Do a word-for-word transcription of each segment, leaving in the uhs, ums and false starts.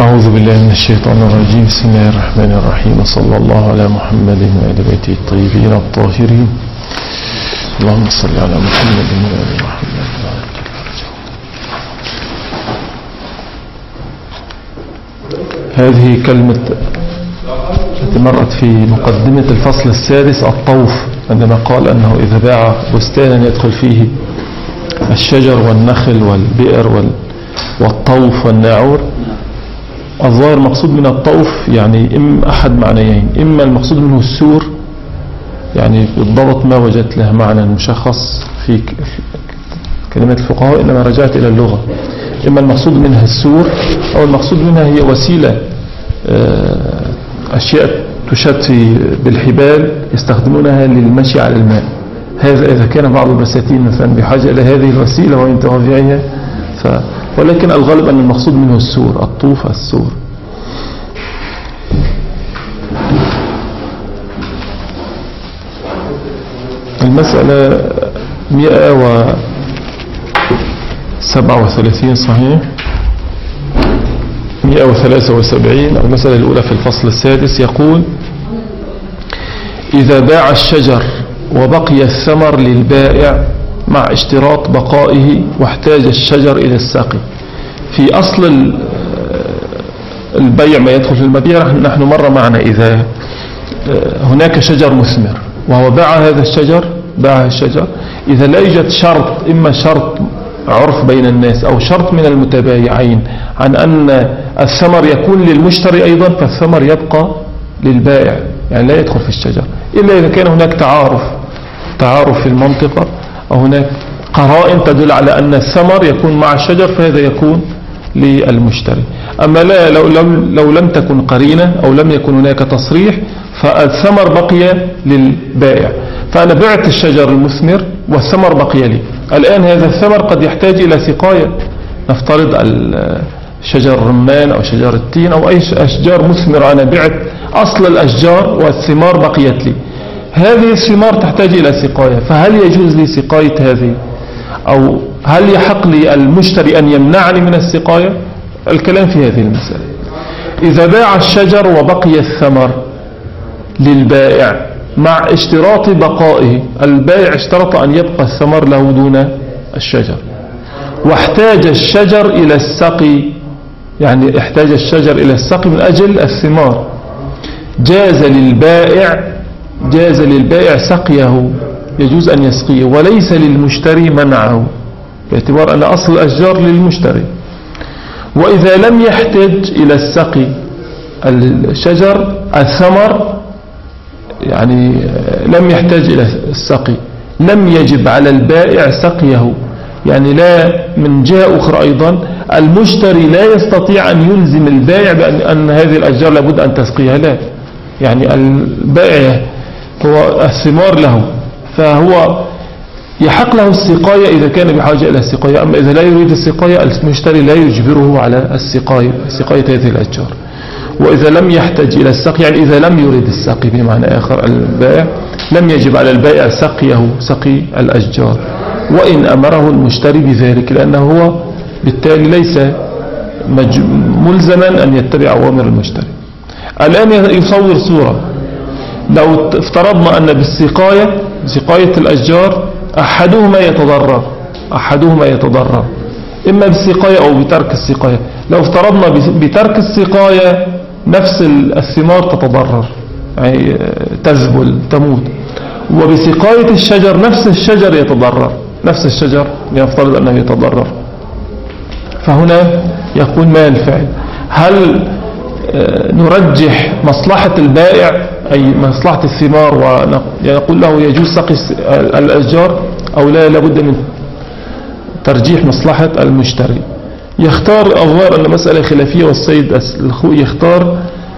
أعوذ بالله من الشيطان الرجيم. بسم الله الرحمن الرحيم، وصلى الله على محمد وآل بيته الطيبين الطاهرين. اللهم صل على محمد وآل محمد. هذه كلمة التي مرت في مقدمة الفصل السادس، الطوف، عندما قال أنه إذا باع بستانا يدخل فيه الشجر والنخل والبئر والطوف والناعور. الظاهر مقصود من الطوف يعني إما أحد معنيين، إما المقصود منه السور، يعني بالضبط ما وجدت له معنى مشخص في كلمات الفقهاء، إنما رجعت إلى اللغة. إما المقصود منها السور، أو المقصود منها هي وسيلة، أشياء تشد بالحبال يستخدمونها للمشي على الماء. هذا إذا كان بعض البساتين مثلا بحاجة إلى هذه الوسيلة وإن توافعها، ف... ولكن الغالب أن المقصود منه السور، الطوف السور. المسألة مئة وسبعة وثلاثين صحيح، مئة وثلاثة وسبعين. المسألة الأولى في الفصل السادس يقول: إذا باع الشجر وبقي الثمر للبائع مع اشتراط بقائه واحتاج الشجر إلى السقي. في أصل البيع ما يدخل في المبيع، نحن مر معنا إذا هناك شجر مثمر وهو باع هذا الشجر، باع الشجر إذا لا يوجد شرط، إما شرط عرف بين الناس أو شرط من المتبايعين عن أن الثمر يكون للمشتري أيضا، فالثمر يبقى للبائع، يعني لا يدخل في الشجر، إلا إذا كان هناك تعارف تعارف في المنطقة أو هناك قرائن تدل على أن الثمر يكون مع الشجر، فهذا يكون للمشتري. أما لا، لو لم, لو لم تكن قرينة أو لم يكن هناك تصريح، فالثمر بقي للبائع. فأنا بعت الشجر المثمر والثمر بقي لي. الآن هذا الثمر قد يحتاج إلى سقاية، نفترض شجر الرمان أو شجر التين أو أي أشجار مثمرة، أنا بعت أصل الأشجار والثمار بقيت لي. هذه الثمار تحتاج إلى سقاية، فهل يجوز لي سقاية هذه، أو هل يحق لي المشتري أن يمنعني من السقاية؟ الكلام في هذه المسألة. إذا باع الشجر وبقي الثمر للبائع مع اشتراط بقائه، البائع اشترط أن يبقى الثمر له دون الشجر، واحتاج الشجر إلى السقي، يعني احتاج الشجر إلى السقي من أجل الثمار، جاز للبائع جاز للبائع سقيه، يجوز أن يسقيه، وليس للمشتري منعه، باعتبار أن أصل الأشجار للمشتري. وإذا لم يحتاج إلى السقي الشجر الثمر، يعني لم يحتاج إلى السقي، لم يجب على البائع سقيه، يعني لا من جهة أخرى أيضا المشتري لا يستطيع أن يلزم البائع بأن هذه الأشجار لابد أن تسقيها، لا، يعني البائع هو الثمار له، فهو يحق له السقاية إذا كان بحاجة إلى السقاية. أما إذا لا يريد السقاية، المشتري لا يجبره على السقاية سقاية هذه الأشجار. وإذا لم يحتاج إلى السقي، يعني إذا لم يريد السقي بمعنى آخر البائع، لم يجب على البائع سقيه سقي الأشجار، وإن أمره المشتري بذلك، لأنه هو بالتالي ليس ملزما أن يتبع أوامر المشتري. الآن يصور صورة، لو افترضنا أن بالسقاية سقاية الأشجار أحدهما يتضرر أحدهما يتضرر إما بالسقاية أو بترك السقاية. لو افترضنا بترك السقاية نفس الثمار تتضرر، يعني تذبل تموت، وبسقاية الشجر نفس الشجر يتضرر نفس الشجر يفترض أنه يتضرر. فهنا يقول ما الفعل؟ هل نرجح مصلحة البائع أي مصلحة الثمار ونقول له يجوز سقي الأشجار، أو لا لابد من ترجيح مصلحة المشتري؟ يختار الظاهر أن مسألة خلافية، والسيد الخوئي يختار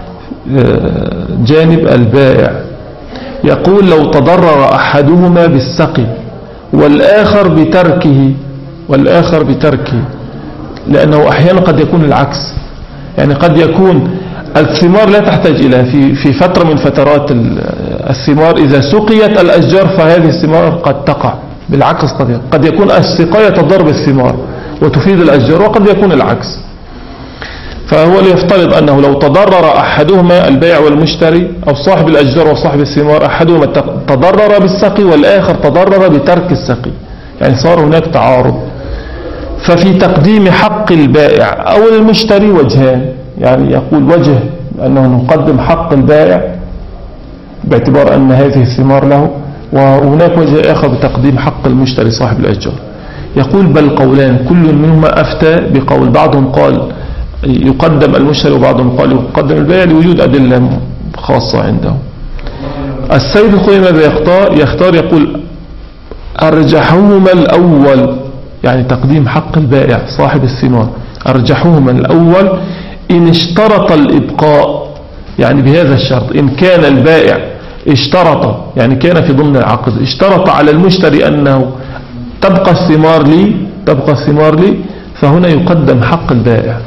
جانب البائع، يقول لو تضرر أحدهما بالسقي والآخر بتركه والآخر بتركه لأنه أحيانا قد يكون العكس، يعني قد يكون الثمار لا تحتاج إلى في في فترة من فترات الثمار إذا سقيت الأشجار فهذه الثمار قد تقع، بالعكس قد قد يكون السقاية تضر بالثمار وتفيد الأشجار، وقد يكون العكس. فهو ليفترض أنه لو تضرر أحدهما البائع والمشتري أو صاحب الأشجار وصاحب الثمار، أحدهما تضرر بالسقي والآخر تضرر بترك السقي، يعني صار هناك تعارض. ففي تقديم حق البائع أو المشتري وجهان، يعني يقول وجه أنه نقدم حق البائع باعتبار أن هذه الثمار له، وهناك وجه آخر بتقديم حق المشتري صاحب الأشجار. يقول بل قولان كل منهما أفتى بقول، بعضهم قال يقدم المشتري وبعضهم قال يقدم البائع لوجود أدلة خاصة عنده. السيد الخوي ماذا يختار؟ يختار يقول أرجحهما الأول، يعني تقديم حق البائع صاحب الثمار، أرجحهما الأول إن اشترط الإبقاء، يعني بهذا الشرط، إن كان البائع اشترط، يعني كان في ضمن العقد اشترط على المشتري أنه تبقى الثمار لي تبقى الثمار لي فهنا يقدم حق البائع.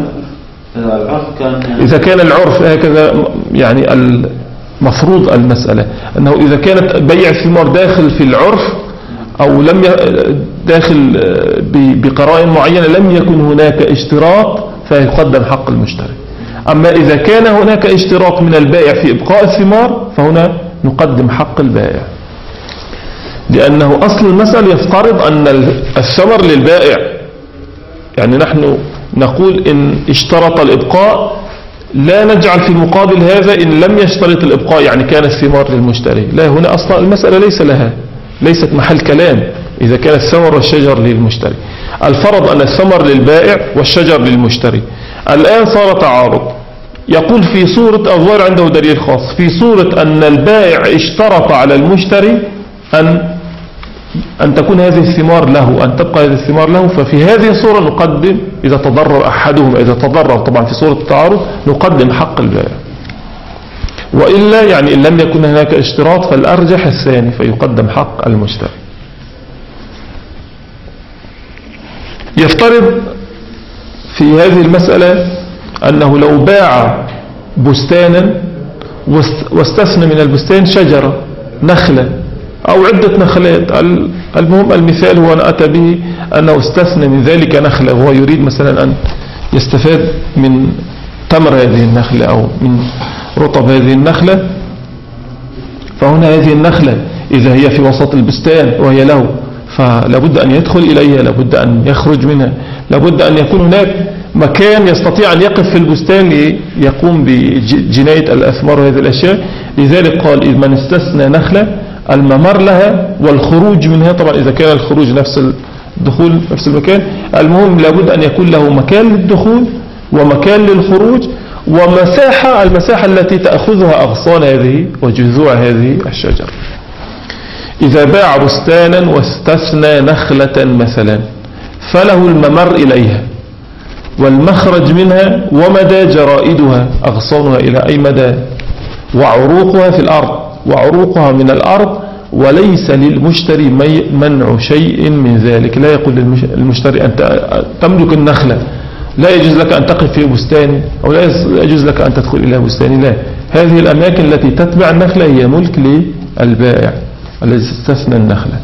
إذا كان العرف هكذا، يعني المفروض المسألة أنه إذا كانت بيع الثمار داخل في العرف أو لم داخل بقرائن معينة لم يكن هناك اشتراط فيقدم حق المشتري. أما إذا كان هناك اشتراط من البائع في إبقاء الثمار فهنا نقدم حق البائع، لأنه أصل المسألة يفترض أن الثمر للبائع، يعني نحن نقول إن اشترط الإبقاء لا نجعل في مقابل هذا إن لم يشترط الإبقاء يعني كان الثمار للمشتري، لا، هنا أصلا المسألة ليس لها ليست محل كلام إذا كان الثمر والشجر للمشتري. الفرض أن الثمر للبائع والشجر للمشتري. الآن صار تعارض، يقول في صورة أظهر عنده دليل خاص، في صورة أن البائع اشترط على المشتري أن أن تكون هذه الثمار له، أن تبقى هذه الثمار له، ففي هذه الصورة نقدم إذا تضرر أحدهما، إذا تضرر طبعا في صورة التعارض نقدم حق البائع، وإلا يعني إن لم يكن هناك اشتراط فالأرجح الثاني فيقدم حق المشتري. يفترض في هذه المسألة أنه لو باع بستانا واستثنى من البستان شجرة نخلة أو عدة نخلات، المهم المثال هو أن أتى به أنه استثنى من ذلك نخلة وهو يريد مثلا أن يستفاد من تمر هذه النخلة أو من رطب هذه النخلة، فهنا هذه النخلة إذا هي في وسط البستان وهي له فلابد أن يدخل إليها، لابد أن يخرج منها، لابد أن يكون هناك مكان يستطيع أن يقف في البستان ليقوم بجناية الأثمار وهذه الأشياء. لذلك قال إذ من استثنى نخلة الممر لها والخروج منها، طبعا إذا كان الخروج نفس الدخول نفس المكان، المهم لابد أن يكون له مكان للدخول ومكان للخروج ومساحة، المساحة التي تأخذها أغصان هذه وجذوع هذه الشجر. إذا باع بستانا واستثنى نخلة مثلا فله الممر إليها والمخرج منها ومدى جرائدها أغصانها إلى أي مدى، وعروقها في الأرض وعروقها من الأرض، وليس للمشتري منع شيء من ذلك. لا يقول للمشتري أنت تملك النخلة لا يجوز لك أن تقف في بستاني أو لا يجوز لك أن تدخل إلى بستاني، لا، هذه الأماكن التي تتبع النخلة هي ملك للبائع الذي استثنى النخلة.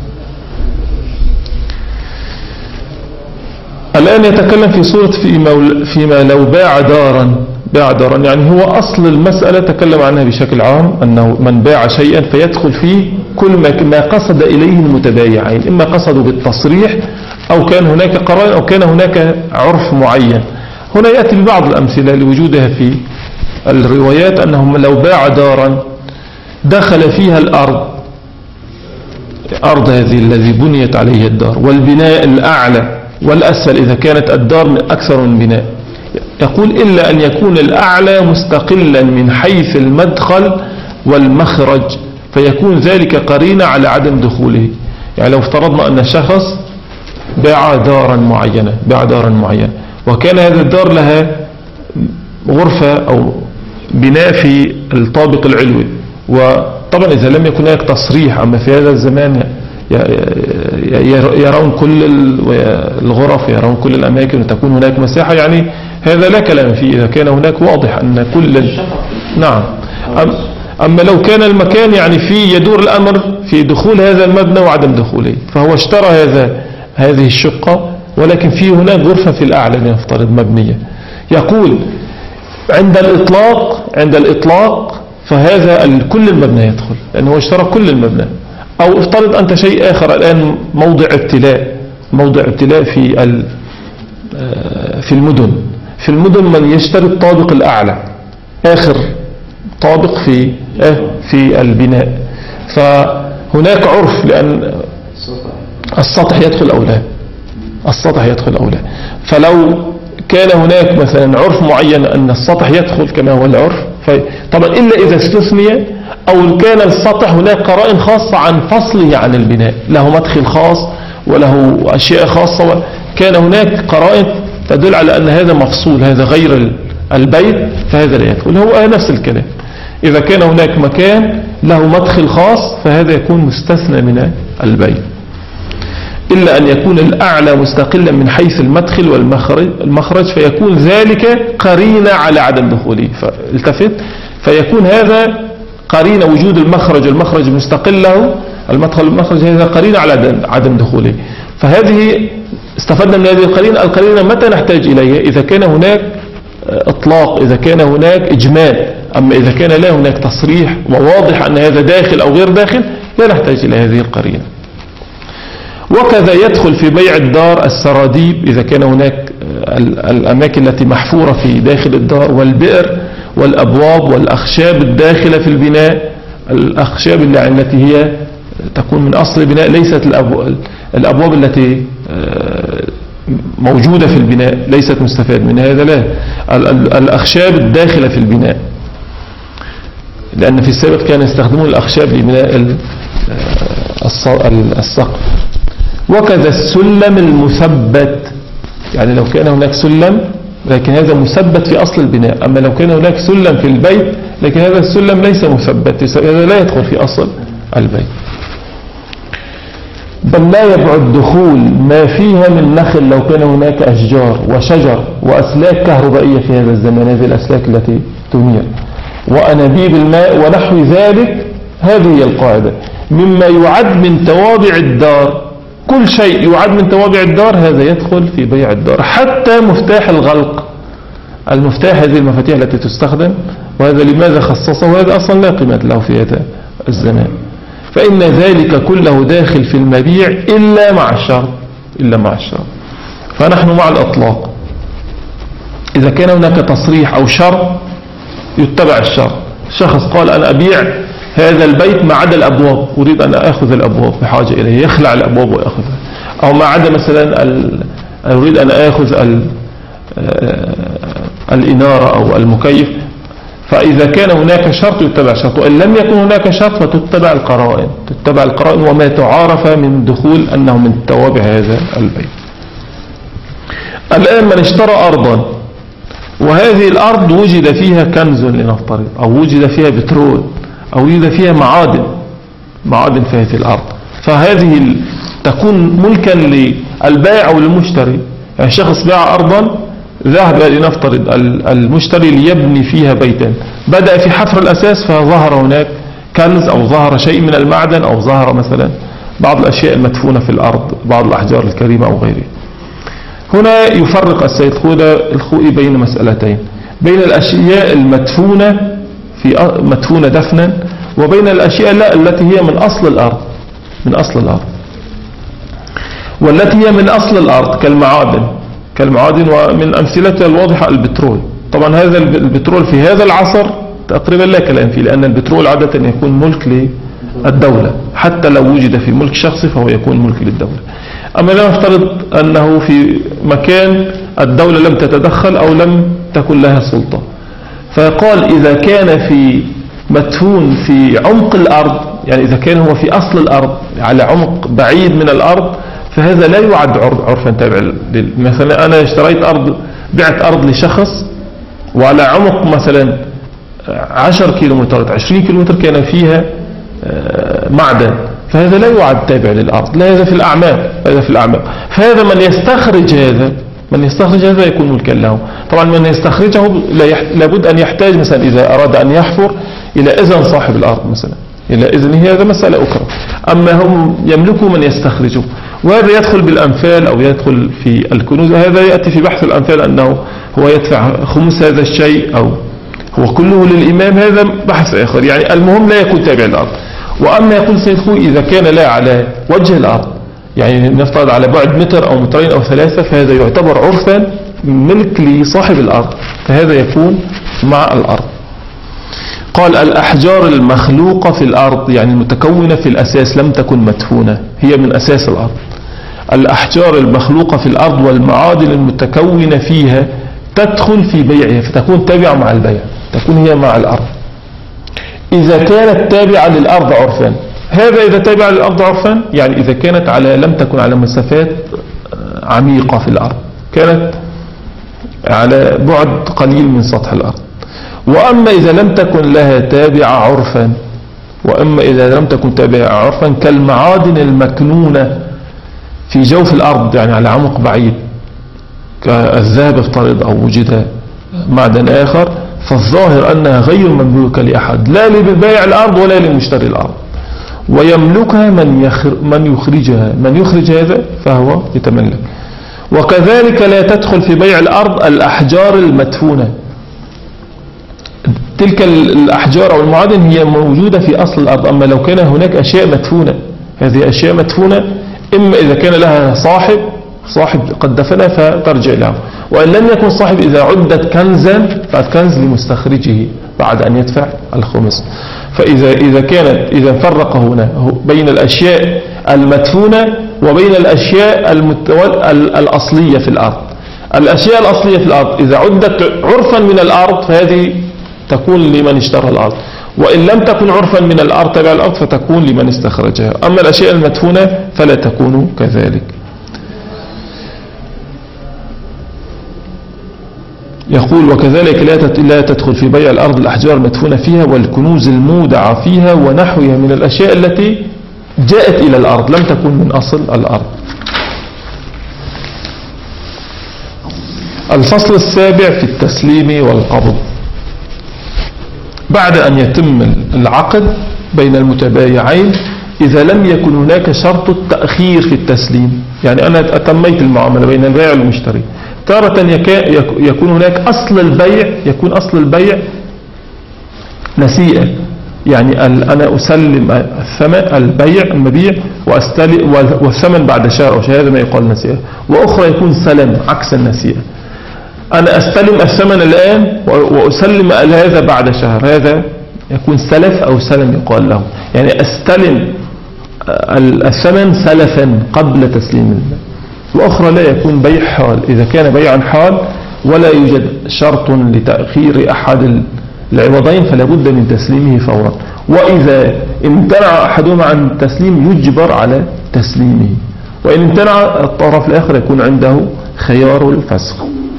الآن يتكلم في صورة فيما, فيما لو باع دارا باع دارا يعني هو أصل المسألة تكلم عنها بشكل عام أنه من باع شيئا فيدخل فيه كل ما قصد إليه المتبايعين، إما قصدوا بالتصريح أو كان هناك قرار أو كان هناك عرف معين. هنا يأتي ببعض الأمثلة لوجودها في الروايات أنهم لو باع دارا دخل فيها الأرض أرض هذه الذي بنيت عليه الدار والبناء الأعلى والأسفل إذا كانت الدار من أكثر من بناء، يقول إلا أن يكون الأعلى مستقلا من حيث المدخل والمخرج فيكون ذلك قرينة على عدم دخوله. يعني لو افترضنا أن شخص باع دارا معينة باع دارا معينة وكان هذا الدار لها غرفة أو بناء في الطابق العلوي، وطبعا إذا لم يكن هناك تصريح، أما في هذا الزمان يرون كل الغرف يرون كل الأماكن وتكون هناك مساحة، يعني هذا لا كلام فيه إذا كان هناك واضح أن كل نعم. أما لو كان المكان يعني فيه يدور الأمر في دخول هذا المبنى وعدم دخوله، فهو اشترى هذا هذه الشقة ولكن فيه هناك غرفة في الأعلى لنفترض مبنية، يقول عند الإطلاق عند الإطلاق فهذا كل المبنى يدخل، لأنه اشترى كل المبنى. أو افترض أنت شيء آخر الآن، موضع ابتلاء موضع ابتلاء في في المدن في المدن من يشتري الطابق الأعلى، آخر طابق في في البناء، فهناك عرف لأن السطح يدخل أو لا السطح يدخل أو لا. فلو كان هناك مثلا عرف معين أن السطح يدخل كما هو العرف، طبعا إلا إذا استثني أو كان السطح هناك قرائن خاصة عن فصله عن البناء، له مدخل خاص وله أشياء خاصة، كان هناك قرائن تدل على أن هذا مفصول، هذا غير البيت، فهذا لا يدخل. هو نفس الكلام، إذا كان هناك مكان له مدخل خاص فهذا يكون مستثنى من البيت، إلا أن يكون الأعلى مستقلا من حيث المدخل والمخرج، فيكون ذلك قرينة على عدم دخوله. فالتفت، فيكون هذا قرينة وجود المخرج المخرج مستقل له، المدخل والمخرج، هذا قرينة على عدم دخوله. فهذه استفدنا من هذه القرينة. القرينة متى نحتاج إليها؟ إذا كان هناك إطلاق، إذا كان هناك إجمال. أما إذا كان لا هناك تصريح وواضح أن هذا داخل أو غير داخل لا نحتاج إلى هذه القرينة. وكذا يدخل في بيع الدار السراديب إذا كان هناك الأماكن التي محفورة في داخل الدار، والبئر والأبواب والأخشاب الداخلة في البناء، الأخشاب التي هي تكون من أصل البناء، ليست الأبواب التي موجودة في البناء ليست مستفاد من هذا، لا، الأخشاب الداخلة في البناء، لأن في السابق كانوا يستخدمون الأخشاب لبناء السقف. وكذا السلم المثبت، يعني لو كان هناك سلم لكن هذا مثبت في أصل البناء، أما لو كان هناك سلم في البيت لكن هذا السلم ليس مثبت، هذا لا يدخل في أصل البيت. بل لا يبعد دخول ما فيها من نخل لو كان هناك أشجار وشجر وأسلاك كهربائية في هذا الزمان، هذه الأسلاك التي تنير، وأنابيب الماء ونحو ذلك. هذه هي القاعدة. مما يعد من توابع الدار، كل شيء يعد من توابع الدار هذا يدخل في بيع الدار، حتى مفتاح الغلق، المفتاح، هذه المفاتيح التي تستخدم، وهذا لماذا خصصه؟ وهذا أصلا لا قيمة له في هذا الزمان. فإن ذلك كله داخل في المبيع إلا مع الشرط إلا مع الشرط فنحن مع الأطلاق. إذا كان هناك تصريح أو شرط يتبع الشرط. شخص قال أنا أبيع هذا البيت ما عدا الأبواب، أريد أن أخذ الأبواب بحاجة إليه، يخلع الأبواب ويأخذها. أو ما عدا مثلا أريد أن أخذ الإنارة أو المكيف. فإذا كان هناك شرط يتبع شرط، وإن لم يكن هناك شرط فتتبع القرائن تتبع القرائن وما تعارف من دخول أنه من توابع هذا البيت. الآن من اشترى أرضا وهذه الأرض وجد فيها كنز لنفترض، أو وجد فيها بترول، أو وجد فيها معادن معادن في هذه الأرض، فهذه تكون ملكا للبائع أو للمشتري. يعني شخص باع أرضا، ذهب لنفترض المشتري ليبني فيها بيتا، بدأ في حفر الأساس فظهر هناك كنز أو ظهر شيء من المعدن أو ظهر مثلا بعض الأشياء المدفونة في الأرض، بعض الأحجار الكريمة أو غيره. هنا يفرق السيد الخوئي بين مسألتين، بين الأشياء المدفونة في مدفونة دفنا، وبين الأشياء لا التي هي من أصل الأرض من أصل الأرض والتي هي من أصل الأرض كالمعادن كالمعادن ومن أمثلتها الواضحة البترول. طبعا هذا البترول في هذا العصر تقريبا لا كلام فيه، لأن البترول عادة يكون ملك للدولة، حتى لو وجد في ملك شخصي فهو يكون ملك للدولة. أما لا نفترض أنه في مكان الدولة لم تتدخل أو لم تكن لها سلطة، فقال إذا كان في مدفون في عمق الأرض، يعني إذا كان هو في أصل الأرض على عمق بعيد من الأرض، فهذا لا يعد عرفا تابع. مثلا أنا اشتريت أرض، بعت أرض لشخص وعلى عمق مثلا عشر كيلومترات عشرين كيلومتر كان فيها معدن، فهذا لا يعد تابع للأرض، لا، هذا في الأعماق هذا في الأعماق فهذا من يستخرج هذا من يستخرج هذا يكون ملكا له. طبعا من يستخرجه لابد أن يحتاج مثلا إذا أراد أن يحفر إلى إذن صاحب الأرض مثلا، إلى إذنه، هذا مسألة أخرى. أما هم يملكوا من يستخرجه، وهذا يدخل بالأمثال أو يدخل في الكنوز. هذا يأتي في بحث الأمثال أنه هو يدفع خمس هذا الشيء أو هو كله للإمام، هذا بحث آخر. يعني المهم لا يكون تابع الأرض. وأما يقول سيد خوي إذا كان لا على وجه الأرض، يعني نفترض على بعد متر أو مترين أو ثلاثة، فهذا يعتبر عرفا ملك لصاحب الأرض، فهذا يكون مع الأرض. قال الأحجار المخلوقة في الأرض، يعني المتكونة في الأساس لم تكن مدفونة، هي من أساس الأرض. الأحجار المخلوقة في الأرض والمعادن المتكونة فيها تدخل في بيعها، فتكون تابعة مع البيع، تكون هي مع الأرض إذا كانت تابعة للأرض عرفا. هذا إذا تابعة للأرض عرفا، يعني إذا كانت على لم تكن على مسافات عميقة في الأرض، كانت على بعد قليل من سطح الأرض. وأما إذا لم تكن لها تابعة عرفا، وأما إذا لم تكن تابعة عرفا كالمعادن المكنونة في جوف الأرض، يعني على عمق بعيد كالذهب افترض أو وجد معدن آخر، فالظاهر أنها غير مملوكة لأحد، لا لبائع الأرض ولا لمشتري الأرض، ويملكها من, يخر من يخرجها، من يخرج هذا فهو يتملك. وكذلك لا تدخل في بيع الأرض الأحجار المدفونة. تلك الأحجار أو المعادن هي موجودة في أصل الأرض، أما لو كان هناك أشياء مدفونة، هذه أشياء مدفونة إما إذا كان لها صاحب صاحب قد دفنها فترجع له، وإن لم يكن صاحب إذا عدت كنزا فالكنز لمستخرجه بعد أن يدفع الخمس. فإذا إذا كانت إذا فرق هنا بين الأشياء المدفونة وبين الأشياء الأصلية في الأرض. الأشياء الأصلية في الأرض إذا عدت عرفا من الأرض فهذه تكون لمن اشترى الأرض، وإن لم تكن عرفا من الأرض تبع الأرض فتكون لمن استخرجها. أما الأشياء المدفونة فلا تكون كذلك. يقول وكذلك لا تدخل في بيع الأرض الأحجار المدفونة فيها والكنوز المودعة فيها ونحوها من الأشياء التي جاءت إلى الأرض لم تكن من أصل الأرض. الفصل السابع في التسليم والقبض. بعد أن يتم العقد بين المتبايعين إذا لم يكن هناك شرط التأخير في التسليم، يعني أنا أتميت المعاملة بين البائع والمشتري، تارة يكون هناك أصل البيع يكون أصل البيع نسيئة، يعني أنا أسلم الثمن البيع المبيع والثمن بعد شهر أو شهر، هذا ما يقال نسيئة. وأخرى يكون سلم عكس النسيئة، أنا أستلم الثمن الآن وأسلم هذا بعد شهر، هذا يكون سلف أو سلم يقال له، يعني أستلم الثمن سلفا قبل تسليم المال. وأخرى لا يكون بيع حال، إذا كان بيعا حال ولا يوجد شرط لتأخير أحد العوضين فلا بد من تسليمه فورا، وإذا امتنع أحدهما عن التسليم يجبر على تسليمه، وإن امتنع الطرف الآخر يكون عنده خيار الفسخ.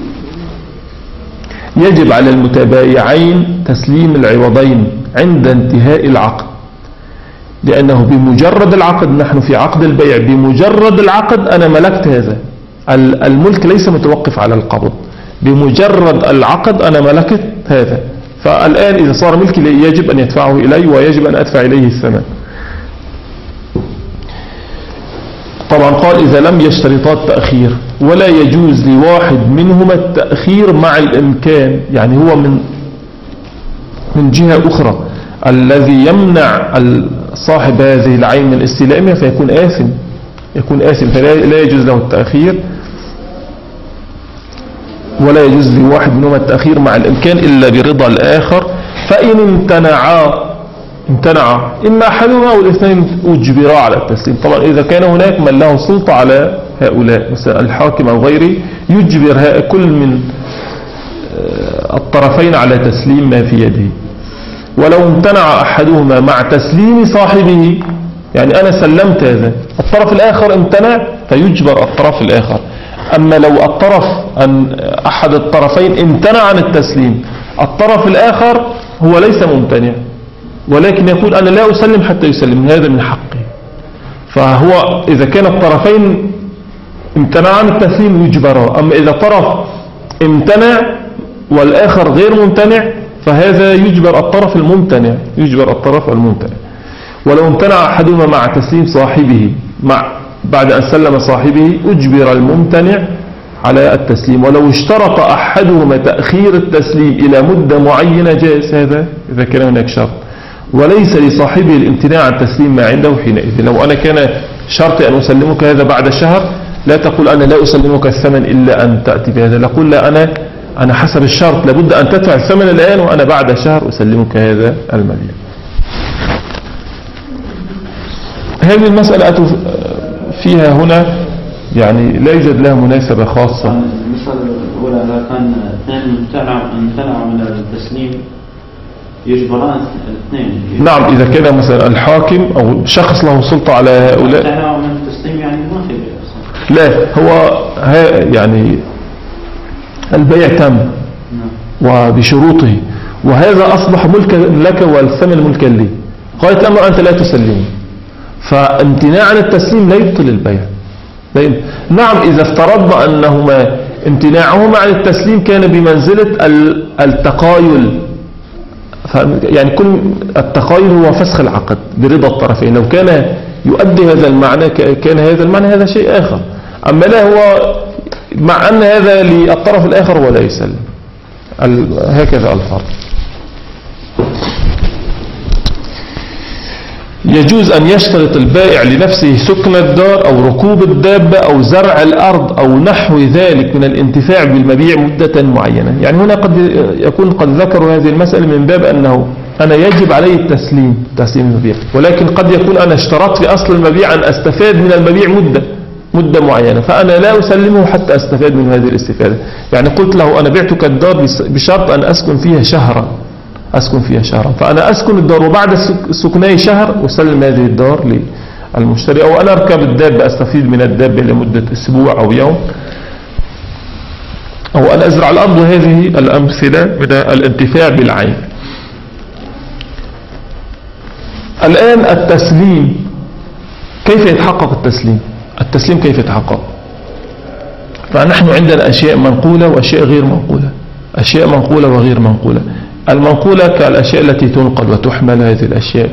يجب على المتبايعين تسليم العوضين عند انتهاء العقد، لأنه بمجرد العقد، نحن في عقد البيع، بمجرد العقد أنا ملكت هذا، الملك ليس متوقف على القبض، بمجرد العقد أنا ملكت هذا، فالآن إذا صار ملكي يجب أن يدفعه إلي ويجب أن أدفع إليه الثمن. طبعا قال إذا لم يشترطا التأخير، ولا يجوز لواحد منهما التأخير مع الإمكان، يعني هو من من جهة أخرى الذي يمنع صاحب هذه العين من استلامها فيكون آثم، يكون آثم فلا يجوز له التأخير، ولا يجوز لواحد منهما التأخير مع الإمكان إلا برضا الآخر. فإن امتنعا امتنع إما أحدهما أو الاثنين أجبرا على التسليم. طبعا إذا كان هناك من له سلطة على هؤلاء مثلا الحاكم أو غيره يجبر كل من الطرفين على تسليم ما في يده. ولو امتنع أحدهما مع تسليم صاحبه، يعني أنا سلمت هذا الطرف الآخر امتنع فيجبر الطرف الآخر. أما لو الطرف أن أحد الطرفين امتنع عن التسليم، الطرف الآخر هو ليس ممتنع ولكن يقول أنا لا أسلم حتى يسلم، هذا من حقه. فهو إذا كان الطرفين امتنع عن التسليم يجبره، أما إذا طرف امتنع والآخر غير ممتنع فهذا يجبر الطرف الممتنع، يجبر الطرف الممتنع. ولو امتنع أحدهما مع تسليم صاحبه، مع بعد أن سلم صاحبه أجبر الممتنع على التسليم. ولو اشترط أحدهما تأخير التسليم إلى مدة معينة جائز هذا إذا كان هناك شرط، وليس لصاحبه الامتناع عن تسليم ما عنده حينئذ. لو أنا كان شرطي أن أسلمك هذا بعد شهر، لا تقول أنا لا أسلمك الثمن إلا أن تأتي بهذا، لا أقول لا أنا أنا حسب الشرط لابد أن تدفع الثمن الآن وأنا بعد شهر أسلمك هذا المبيع. هذه المسألة فيها هنا يعني لا يوجد لها مناسبة خاصة. المسألة الأولى إذا كان اثنين امتنعوا من التسليم يجبران الاثنين. نعم، إذا كان مثلا الحاكم أو شخص له سلطة على هؤلاء امتنعوا من التسليم يعني ما في بيع. لا، هو يعني البيع تم وبشروطه، وهذا أصبح ملكا لك والثمن ملكا لي، قالت الأمر أنت لا تسلمه، فامتناع عن التسليم لا يبطل البيع. نعم، إذا افترضنا أنهما امتناعهما عن التسليم كان بمنزلة التقايل، يعني كل التقايل هو فسخ العقد برضا الطرفين، لو كان يؤدي هذا المعنى كان هذا المعنى هذا شيء آخر. أما لا، هو مع أن هذا للطرف الآخر ولا يسلم، هكذا الفرق. يجوز أن يشترط البائع لنفسه سكن الدار أو ركوب الدابة أو زرع الأرض أو نحو ذلك من الانتفاع بالمبيع مدة معينة. يعني هنا قد يكون قد ذكروا هذه المسألة من باب أنه أنا يجب علي التسليم تسليم المبيع، ولكن قد يكون أنا اشترطت في أصل المبيع أن أستفاد من المبيع مدة مدة معينة، فأنا لا أسلمه حتى أستفاد من هذه الاستفادة. يعني قلت له أنا بعتك الدار بشرط أن أسكن فيها شهرا أسكن فيها شهرا فأنا أسكن الدار وبعد سكني شهر أسلم هذه الدار للمشتري، أو أنا أركب الدابة أستفيد من الدابة لمدة أسبوع أو يوم، أو أنا أزرع الأرض. وهذه الأمثلة من الانتفاع بالعين. الآن التسليم، كيف يتحقق التسليم؟ التسليم كيف يتحقق؟ فنحن عندنا أشياء منقولة وأشياء غير منقولة، أشياء منقولة وغير منقولة. المنقولة كالأشياء التي تنقل وتحمل، هذه الأشياء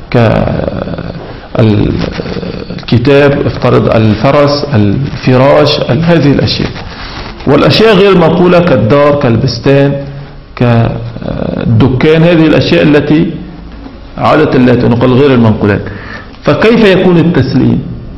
كالكتاب افترض الفرس الفراش هذه الأشياء. والأشياء غير منقولة كالدار كالبستان كالدكان، هذه الأشياء التي عادة لا تنقل غير المنقولات. فكيف يكون التسليم؟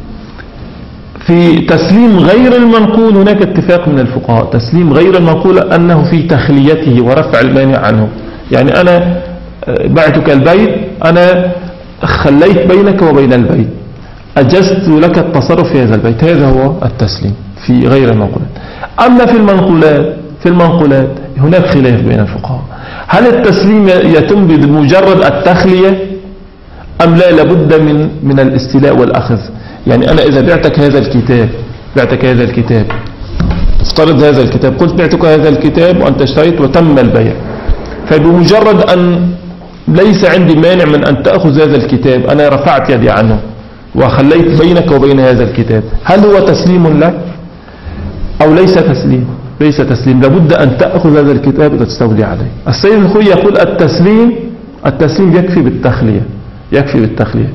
في تسليم غير المنقول هناك اتفاق من الفقهاء. تسليم غير المنقول أنه في تخليته ورفع المانع عنه. يعني أنا بعتك البيت، أنا خليت بينك وبين البيت، أجزت لك التصرف في هذا البيت، هذا هو التسليم في غير المنقولات. أما في المنقولات في المنقولات هناك خلاف بين الفقهاء، هل التسليم يتم بمجرد التخلية أم لا لابد من من الاستيلاء والأخذ؟ يعني أنا إذا بعتك هذا الكتاب بعتك هذا الكتاب افترض هذا الكتاب، قلت بعتك هذا الكتاب وأنت اشتريت وتم البيع، فبمجرد أن ليس عندي مانع من أن تأخذ هذا الكتاب، أنا رفعت يدي عنه وخليت بينك وبين هذا الكتاب، هل هو تسليم لك أو ليس تسليم؟ ليس تسليم، لابد أن تأخذ هذا الكتاب وتستولي عليه. السيد الخوي يقول التسليم التسليم يكفي بالتخلية يكفي بالتخلية.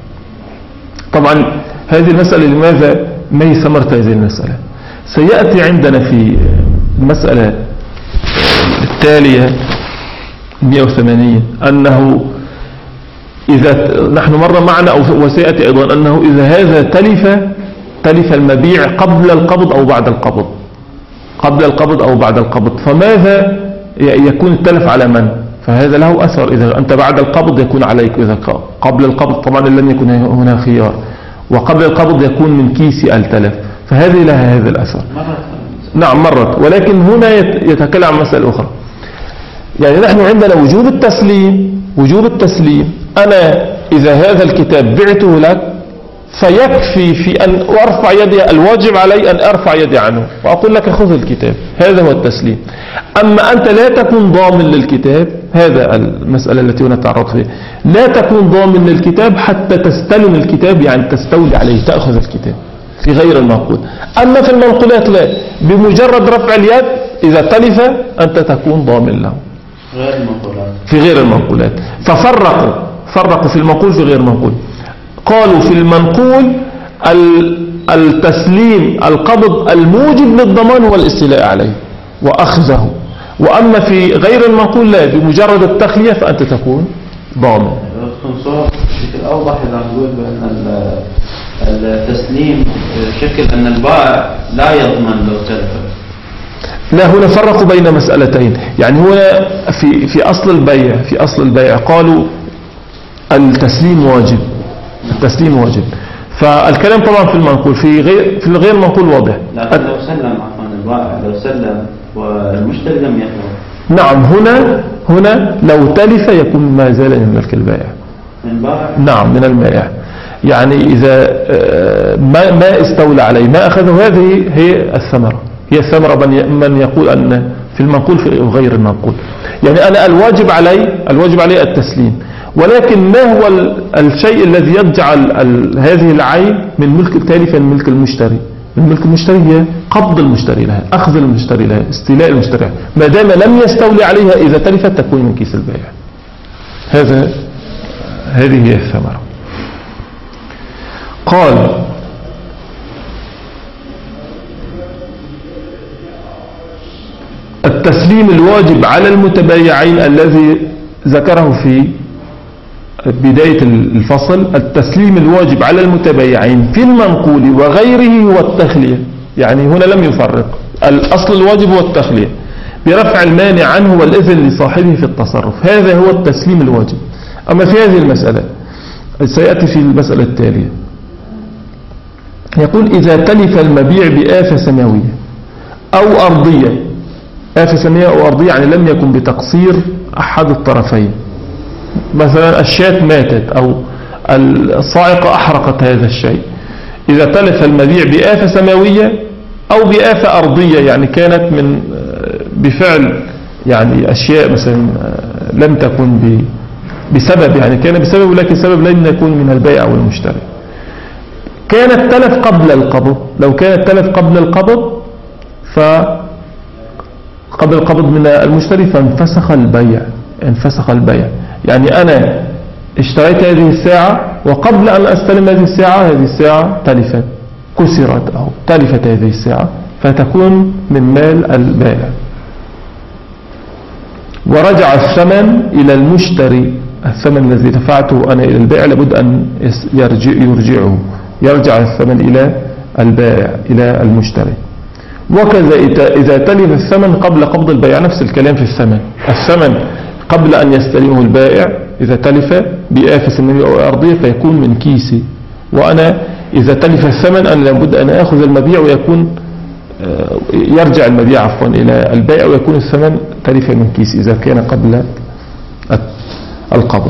طبعا هذه المسألة لماذا ما هي ثمرة هذه المسألة؟ سيأتي عندنا في المسألة التالية مئة وثمانين أنه إذا نحن مر معنا أو وسيأتي أيضا أنه إذا هذا تلف تلف المبيع قبل القبض أو بعد القبض قبل القبض أو بعد القبض، فماذا يكون التلف على من؟ فهذا له أثر. إذا أنت بعد القبض يكون عليك، إذا قبل القبض طبعا لم يكن هنا خيار، وقبل القبض يكون من كيس التلف، فهذه لها هذا الأثر. نعم مرت، ولكن هنا يتكلم عن مسألة أخرى. يعني نحن عندنا وجوب التسليم وجوب التسليم أنا إذا هذا الكتاب بعته لك فيكفي في أن أرفع يدي، الواجب علي أن أرفع يدي عنه وأقول لك خذ الكتاب، هذا هو التسليم. أما أنت لا تكون ضامن للكتاب، هذا المسألة التي هنا تعرض فيها، لا تكون ضامن للكتاب حتى تستلم الكتاب، يعني تستولي عليه تأخذ الكتاب في غير المنقول. أما في المنقولات لا، بمجرد رفع اليد إذا تلف أنت تكون ضامن له غير المنقولات في غير المنقولات. ففرقوا فرقوا في المنقول في غير المنقول. قالوا في المنقول التسليم القبض الموجب للضمان هو الاستيلاء عليه وأخذه. وأما في غير المنقول لا، بمجرد التخلية فأنت تكون ضامن. تكون صورة بشكل أوضح إذا نقول بأن التسليم شكل أن البائع لا يضمن لو تلف. لا، هنا فرقوا بين مسألتين. يعني هنا في في أصل البيع في أصل البيع قالوا التسليم واجب، التسليم واجب. فالكلام طبعا في المنقول، في غير في الغير منقول واضح. لكن لو سلم عفوا البائع لو سلم والمشتري لم يحضر. نعم، هنا هنا لو تلف يكون ما زال من ملك البائع. من البائع؟ نعم، من البائع. يعني إذا ما ما استولى عليه ما أخذه، هذه هي الثمرة، هي الثمرة من يقول أن في المنقول في غير المنقول. يعني أنا الواجب علي الواجب علي التسليم، ولكن ما هو الشيء الذي يجعل هذه العين من ملك التالف من ملك المشتري؟ من ملك المشتري هي قبض المشتري لها، أخذ المشتري لها، استيلاء المشتري، ما دام لم يستولي عليها إذا تلفت تكون من كيس البائع. هذا هذه هي الثمرة. قال التسليم الواجب على المتبايعين الذي ذكره في بداية الفصل، التسليم الواجب على المتبايعين في المنقول وغيره هو التخلية. يعني هنا لم يفرق، الأصل الواجب هو التخلية برفع المانع عنه والإذن لصاحبه في التصرف، هذا هو التسليم الواجب. أما في هذه المسألة سيأتي في المسألة التالية، يقول إذا تلف المبيع بآفة سماوية أو أرضية، آفة سماوية أو أرضية يعني لم يكن بتقصير أحد الطرفين، مثلا الشاة ماتت أو الصاعقة أحرقت هذا الشيء. إذا تلف المبيع بآفة سماوية أو بآفة أرضية يعني كانت من بفعل يعني أشياء مثلا لم تكن بسبب، يعني كان بسبب ولكن سبب لم يكن من البائع والمشتري. كان التلف قبل القبض، لو كان التلف قبل القبض ف قبل القبض من المشتري فانفسخ البيع، انفسخ البيع. يعني أنا اشتريت هذه الساعة وقبل أن أستلم هذه الساعة هذه الساعة تلفت، كسرت أو تلفت هذه الساعة، فتكون من مال البائع. ورجع الثمن إلى المشتري، الثمن الذي دفعته أنا إلى البائع لابد أن يرجع يرجعه يرجع الثمن إلى البائع إلى المشتري. وكذا إذا تلف الثمن قبل قبض البيع، نفس الكلام في الثمن، الثمن قبل أن يستلمه البائع إذا تلف بآفة سماوية أو أرضية فيكون من كيسي، وأنا إذا تلف الثمن أنا لابد أن أخذ المبيع ويكون يرجع المبيع عفوا إلى البائع ويكون الثمن تلف من كيسي إذا كان قبل القبض.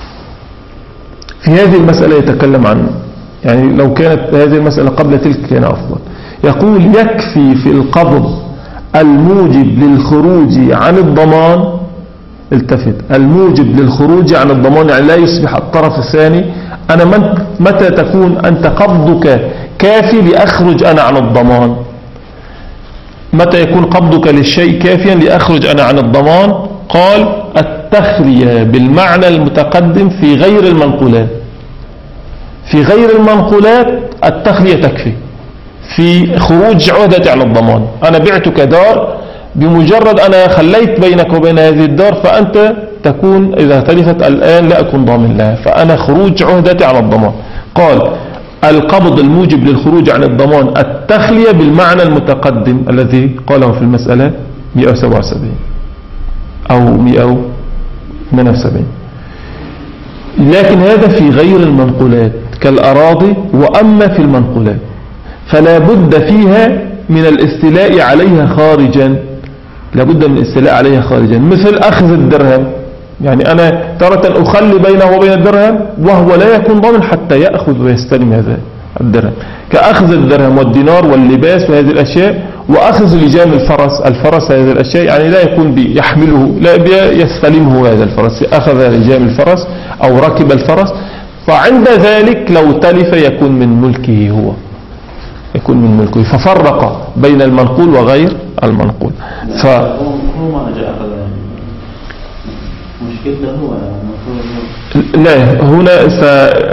في هذه المسألة يتكلم عن، يعني لو كانت هذه المسألة قبل تلك كان أفضل. يقول يكفي في القبض الموجب للخروج عن الضمان، التفت، الموجب للخروج عن الضمان يعني لا يصبح الطرف الثاني. أنا من متى تكون أنت قبضك كافي لأخرج أنا عن الضمان؟ متى يكون قبضك للشيء كافيا لأخرج أنا عن الضمان؟ قال التخلية بالمعنى المتقدم في غير المنقولات. في غير المنقولات التخلية تكفي في خروج عهدتي عن الضمان. أنا بعتك دار، بمجرد أنا خليت بينك وبين هذه الدار فأنت تكون إذا تلفت الآن لا أكون ضامن لها، فأنا خروج عهدتي عن الضمان. قال القبض الموجب للخروج عن الضمان التخلية بالمعنى المتقدم الذي قاله في المسألة مئة وسبعة وسبعين أو مئة وثمانية وسبعين. لكن هذا في غير المنقولات كالأراضي. وأما في المنقولات فلا بد فيها من الاستيلاء عليها خارجا، لا بد من الاستيلاء عليها خارجا، مثل أخذ الدرهم. يعني أنا تارة أخلي بينه وبين الدرهم وهو لا يكون ضامن حتى يأخذ ويستلم هذا الدرهم، كأخذ الدرهم والدينار واللباس وهذه الأشياء، وأخذ لجام الفرس الفرس هذه الأشياء، يعني لا يكون بيحمله لا يستلمه هذا الفرس، أخذ لجام الفرس أو ركب الفرس، فعند ذلك لو تلف يكون من ملكه هو يكون من ملكه. ففرق بين المنقول وغير المنقول. ف هو ما جاء أخذ مشكلته هو لا، هنا س...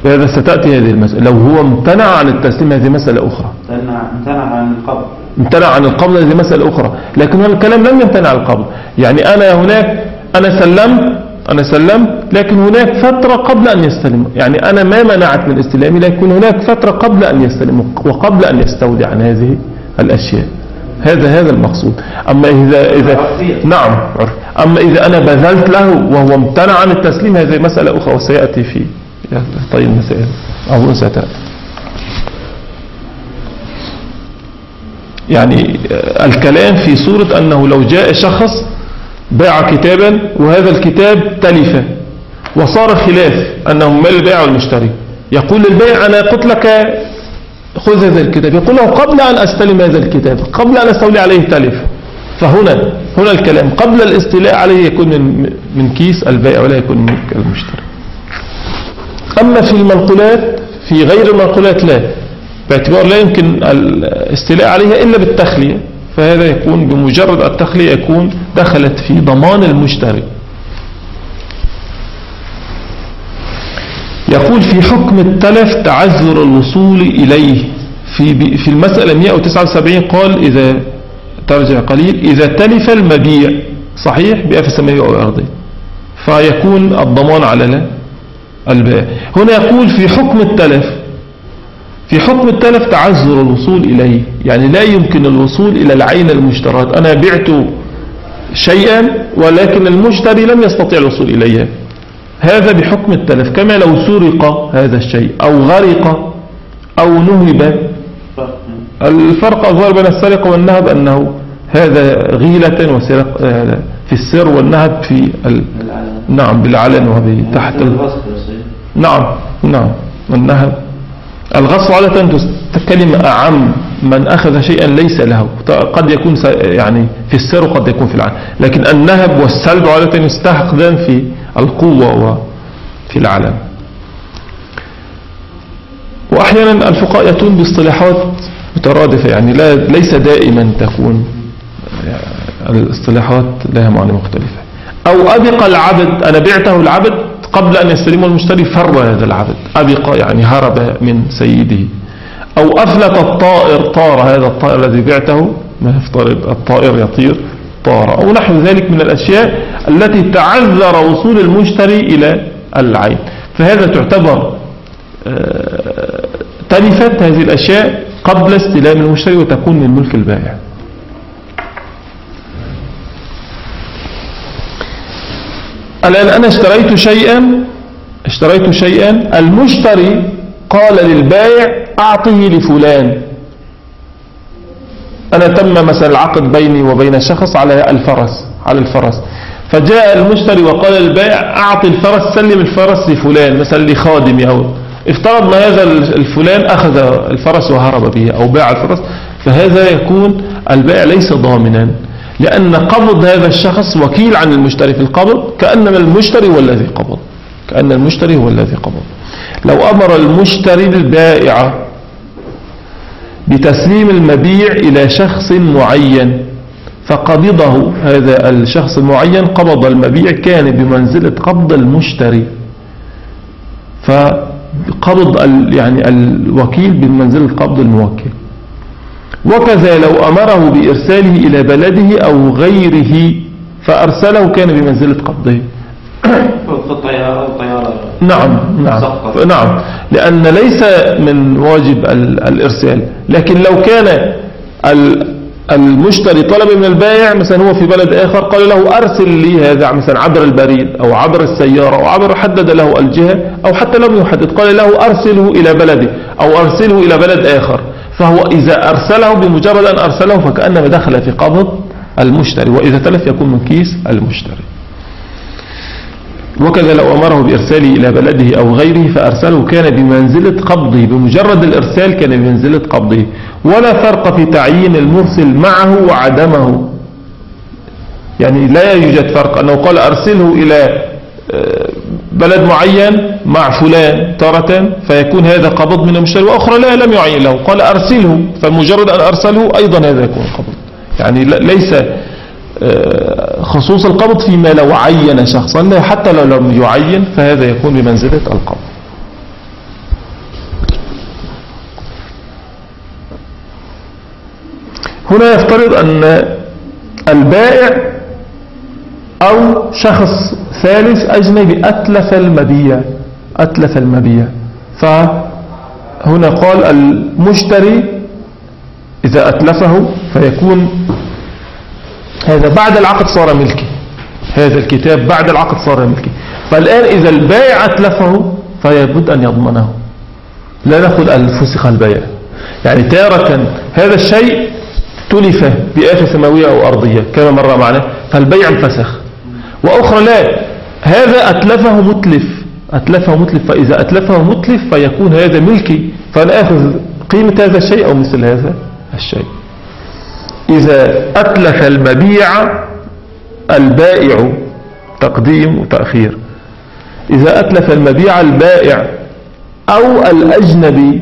فهذا ستأتي هذه المسألة. لو هو امتنع عن التسليم هذه مسألة أخرى، امتنع عن القبض امتنع عن القبض هذه مسألة أخرى. لكن هذا الكلام لم يمتنع عن القبض. يعني أنا هناك أنا سلمت أنا سلمت لكن هناك فترة قبل أن يستلم. يعني أنا ما منعت من استلامي، لكن هناك فترة قبل أن يستلم وقبل أن يستودع عن هذه الأشياء. هذا هذا المقصود. أما إذا إذا نعم أما إذا أنا بذلت له وهو امتنع عن التسليم هذه مسألة أخرى وسيأتي في طيب المسائل أو ستأتي. يعني الكلام في صورة أنه لو جاء شخص باع كتابا وهذا الكتاب تلف وصار خلاف أنه مال البائع والمشتري، يقول للبائع أنا قلت لك خذ هذا الكتاب، يقول له قبل أن أستلم هذا الكتاب قبل أن أستولي عليه تلف. فهنا هنا الكلام قبل الاستيلاء عليه يكون من, من كيس البائع ولا يكون من ملك المشتري. أما في المنقولات في غير المنقولات لا، باعتبار لا يمكن الاستيلاء عليها إلا بالتخلية، فهذا يكون بمجرد التخلية يكون دخلت في ضمان المشتري. يقول في حكم التلف تعذر الوصول إليه في في المسألة مئة وتسعة وسبعين قال إذا ترجع قليل إذا تلف المبيع صحيح بأف السماء أو الأرض فيكون الضمان على لا البائع. هنا يقول في حكم التلف في حكم التلف تعذر الوصول إليه، يعني لا يمكن الوصول إلى العين المشترات. أنا بعت شيئا ولكن المشتري لم يستطيع الوصول إليه، هذا بحكم التلف. كما لو سرق هذا الشيء أو غرق أو نهب. الفرق أظهر بين السرقة والنهب أنه هذا غيلة وسرق في السر والنهب في ال... نعم بالعلن وتحت ال... نعم نعم النهب. الغصب عادة كلمة أعم من أخذ شيئا ليس له، قد يكون يعني في السر وقد يكون في العلن، لكن النهب والسلب عادة يستحقان في القوة وفي العلن. وأحيانا الفقهاء يأتون باصطلاحات مترادفة، يعني لا ليس دائما تكون الاصطلاحات لها معنى مختلفة. أو أبق العبد، أنا بعته العبد قبل أن يستلمه المشتري فر هذا العبد، أبق يعني هرب من سيده. أو أفلت الطائر، طار هذا الطائر الذي بعته، ما يفترض الطائر يطير طار، أو نحو ذلك من الأشياء التي تعذر وصول المشتري إلى العين، فهذا تعتبر تلفت هذه الأشياء قبل استلام المشتري وتكون من ملك البائع. الآن أنا اشتريت شيئا اشتريت شيئا المشتري قال للبائع أعطه لفلان. أنا تم مثلا العقد بيني وبين شخص على الفرس على الفرس فجاء المشتري وقال للبائع أعطي الفرس، سلم الفرس لفلان مثلا لخادمي، أو افترض ما هذا الفلان أخذ الفرس وهرب به أو باع الفرس، فهذا يكون البائع ليس ضامنا، لأن قبض هذا الشخص وكيل عن المشتري في القبض، كأنما المشتري هو الذي قبض كأن المشتري هو الذي قبض. لو أمر المشتري البائع بتسليم المبيع إلى شخص معين فقبضه هذا الشخص المعين، قبض المبيع كان بمنزلة قبض المشتري، فقبض يعني الوكيل بمنزلة قبض الموكل. وكذا لو أمره بإرساله إلى بلده أو غيره فأرسله كان بمنزلة قبضه. نعم نعم نعم لأن ليس من واجب الإرسال، لكن لو كان المشتري طلب من البائع مثلا هو في بلد آخر قال له أرسل لي هذا مثلا عبر البريد أو عبر السيارة أو عبر، حدد له الجهة أو حتى لم يحدد قال له أرسله إلى بلده أو أرسله إلى بلد آخر، فهو إذا أرسله بمجرد أن أرسله فكأنما دخل في قبض المشتري، وإذا تلف يكون من كيس المشتري. وكذا لو أمره بإرساله إلى بلده أو غيره فأرسله كان بمنزلة قبضه، بمجرد الإرسال كان بمنزلة قبضه. ولا فرق في تعيين المرسل معه وعدمه، يعني لا يوجد فرق أنه قال أرسله إلى بلد معين مع فلان تارة فيكون هذا قبض من المشتري، وأخرى لا لم يعين له قال أرسله، فمجرد أن أرسله أيضا هذا يكون قبض. يعني ليس خصوص القبض فيما لو عين شخصا، حتى لو لم يعين فهذا يكون بمنزلة القبض. هنا يفترض أن البائع أو شخص ثالث أجنبي أتلف المبيع أتلف المبيع فهنا قال المشتري إذا أتلفه فيكون هذا بعد العقد صار ملكي، هذا الكتاب بعد العقد صار ملكي. فالآن إذا البائع أتلفه فيبد أن يضمنه، لا نأخذ الفسخ البيع. يعني تارة هذا الشيء تلف بآفة سماوية أو أرضية كما مر معنا فالبيع انفسخ، وأخرى لا، هذا أتلفه متلف أتلفه متلف فإذا أتلفه متلف فيكون هذا ملكي، فأنا أخذ قيمة هذا الشيء أو مثل هذا الشيء. إذا أتلف المبيع البائع تقديم وتأخير، إذا أتلف المبيع البائع أو الأجنبي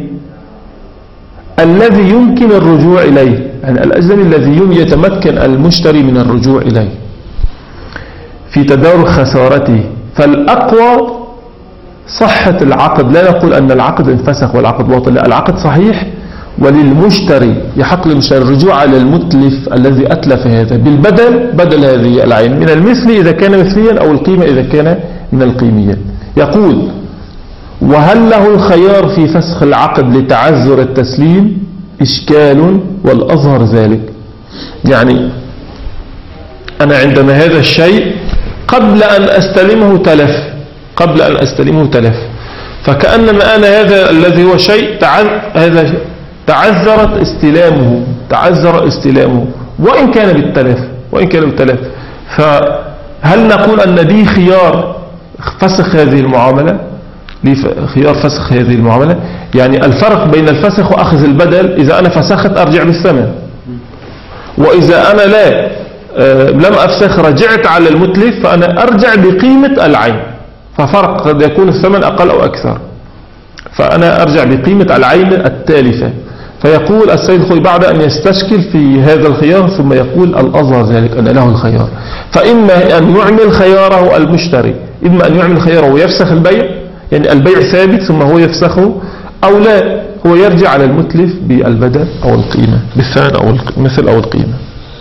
الذي يمكن الرجوع إليه، يعني الأجنبي الذي يتمكن المشتري من الرجوع إليه في تدارك خسارته، فالأقوى صحة العقد. لا نقول أن العقد انفسخ والعقد باطل، لا، العقد صحيح، وللمشتري يحق للمشتري الرجوع على المتلف الذي أتلف هذا بالبدل، بدل هذه العين من المثل إذا كان مثليا أو القيمة إذا كان من القيمية. يقول: وهل له الخيار في فسخ العقد لتعذر التسليم؟ إشكال والأظهر ذلك. يعني أنا عندما هذا الشيء قبل أن أستلمه تلف قبل أن أستلمه تلف فكأنما أنا هذا الذي هو شيء تعذ... هذا تعذرت استلامه تعذر استلامه وإن كان بالتلف وإن كان بالتلف فهل نقول أن دي خيار فسخ هذه المعاملة؟ لي خيار فسخ هذه المعاملة. يعني الفرق بين الفسخ وأخذ البدل، إذا أنا فسخت أرجع بالثمن، وإذا أنا لا لم أفسخ رجعت على المتلف فأنا أرجع بقيمة العين، ففرق قد يكون الثمن أقل أو أكثر، فأنا أرجع بقيمة العين التالفة. فيقول السيد الخوي بعد أن يستشكل في هذا الخيار ثم يقول الأظهر ذلك أن له الخيار، فإما أن يعمل خياره المشتري، إما أن يعمل خياره ويفسخ البيع، يعني البيع ثابت ثم هو يفسخه، أو لا، هو يرجع على المتلف بالبدل أو القيمة بالثمن أو المثل أو القيمة.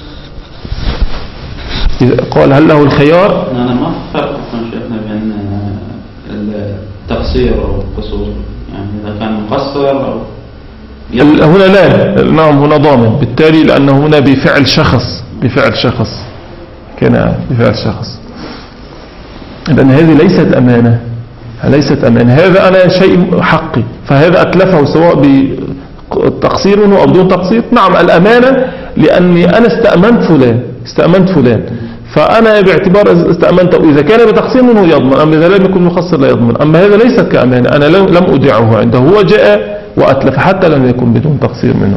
قال هل له الخيار؟ أنا ما فرق شيخنا بين التقصير أو القصور، يعني إذا كان مقصر أو هنا لا، نعم هنا ضامن بالتالي، لأنه هنا بفعل شخص بفعل شخص كان بفعل شخص، لأن هذه ليست أمانة ليست أمانة هذا أنا شيء حقي، فهذا أتلفه سواء بتقصير أو بدون تقصير. نعم الأمانة لأني أنا استأمنت فلان استأمنت فلان فأنا باعتبار استأمنته إذا كان بتقصير منه يضمن، أما إذا لم يكن مقصر لا يضمن. أما هذا ليست كأمانة، أنا لم أودعه عنده، هو جاء وأتلف حتى لم يكن بدون تقصير منه.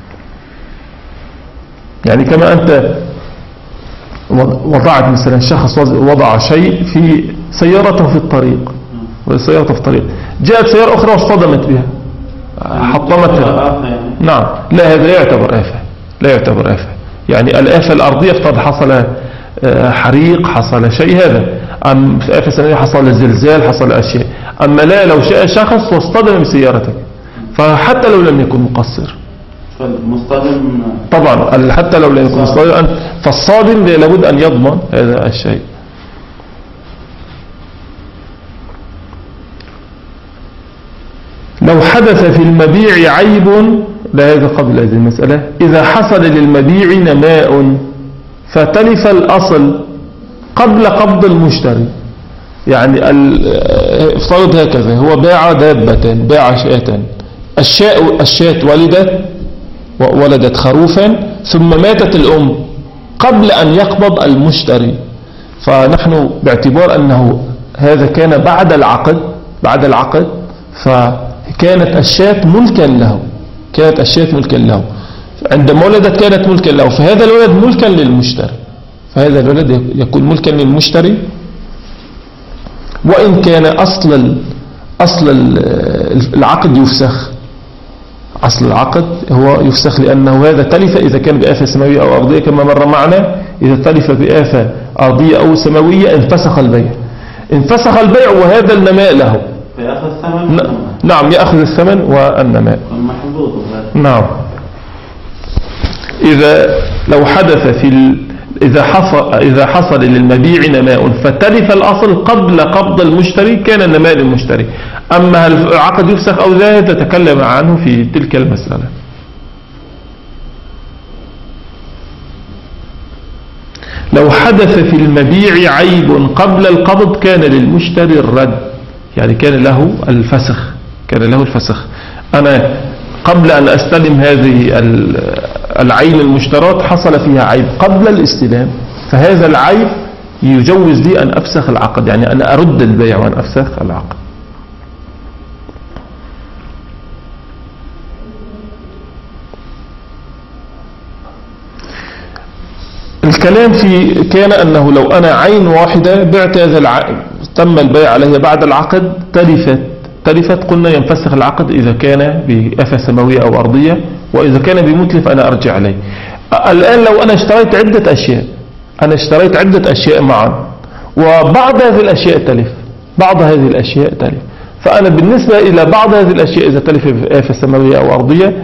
يعني كما أنت وضعت مثلا شخص وضع شيء في سيارته في الطريق والسيارة في الطريق، جاءت سيارة أخرى واصطدمت بها حطمتها، نعم لا، هذا لا يعتبر آفة لا يعتبر آفة يعني الآفة الأرضية افترض حصل حريق حصل شيء، هذا أم في آفة سنوية حصل زلزال حصل أشياء. أما لا، لو شاء شخص واصطدم بسيارتك فحتى لو لم يكن مقصر فالمصطدم طبعا حتى لو لم يكن مصطدم فالصادم لابد أن يضمن هذا الشيء. لو حدث في المبيع عيب، لا هذا قبل هذه المسألة، إذا حصل للمبيع نماء فتلف الأصل قبل قبض المشتري، يعني افترض هكذا، هو باع دابة باع شاة، الشاة الشاة ولدت ولدت خروفا ثم ماتت الأم قبل أن يقبض المشتري، فنحن باعتبار أنه هذا كان بعد العقد بعد العقد فكانت الشاة ملكا له كانت الشاة ملكا له عندما ولدت كانت ملكا له، فهذا الولد ملكا للمشتري فهذا الولد يكون ملكا للمشتري، وإن كان أصل أصل العقد يفسخ أصل العقد هو يفسخ، لأنه هذا تلف إذا كان بآفة سماوية أو أرضية كما مر معنا، إذا تلف بآفة أرضية أو سماوية انفسخ البيع انفسخ البيع وهذا النماء له، فيأخذ الثمن. نعم يأخذ الثمن والنماء. محظوظ. نعم. إذا لو حدث في ال... إذا حصل إذا حصل للمبيع نماء فتلف الأصل قبل قبض المشتري كان النماء للمشتري. أما هل العقد يفسخ أو لا تتكلم عنه في تلك المسألة. لو حدث في المبيع عيب قبل القبض كان للمشتري الرد، يعني كان له الفسخ كان له الفسخ أنا قبل أن أستلم هذه العين المشترات حصل فيها عيب قبل الاستلام، فهذا العيب يجوز لي أن أفسخ العقد، يعني أن أرد البيع وأن أفسخ العقد. الكلام في كان أنه لو أنا عين واحدة بعت هذا العقد تم البيع عليها بعد العقد تلفت تلفت قلنا ينفسخ العقد إذا كان بآفة سماوية أو أرضية، وإذا كان بمتلف أنا أرجع عليه. الآن لو أنا اشتريت عدة أشياء أنا اشتريت عدة أشياء معا وبعض هذه الأشياء تلف بعض هذه الأشياء تلف فأنا بالنسبة إلى بعض هذه الأشياء إذا تلف بآفة سماوية أو أرضية